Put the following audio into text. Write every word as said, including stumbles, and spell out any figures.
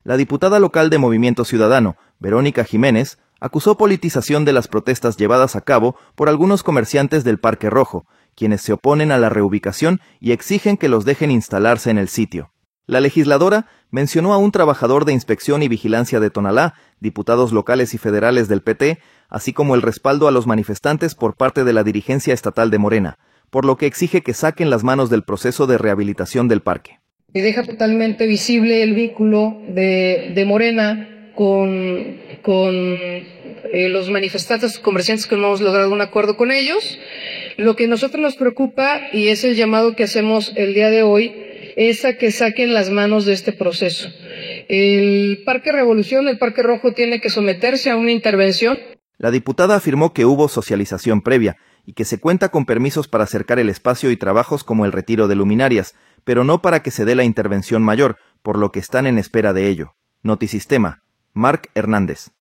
La diputada local de Movimiento Ciudadano, Verónica Jiménez, acusó politización de las protestas llevadas a cabo por algunos comerciantes del Parque Rojo, quienes se oponen a la reubicación y exigen que los dejen instalarse en el sitio. La legisladora mencionó a un trabajador de inspección y vigilancia de Tonalá, diputados locales y federales del P T, así como el respaldo a los manifestantes por parte de la dirigencia estatal de Morena, por lo que exige que saquen las manos del proceso de rehabilitación del parque. Y deja totalmente visible el vínculo de, de Morena con, con eh, los manifestantes, comerciantes que no hemos logrado un acuerdo con ellos. Lo que a nosotros nos preocupa, y es el llamado que hacemos el día de hoy, es a que saquen las manos de este proceso. El Parque Revolución, el Parque Rojo, tiene que someterse a una intervención. La diputada afirmó que hubo socialización previa y que se cuenta con permisos para acercar el espacio y trabajos como el retiro de luminarias, pero no para que se dé la intervención mayor, por lo que están en espera de ello. Notisistema, Marc Hernández.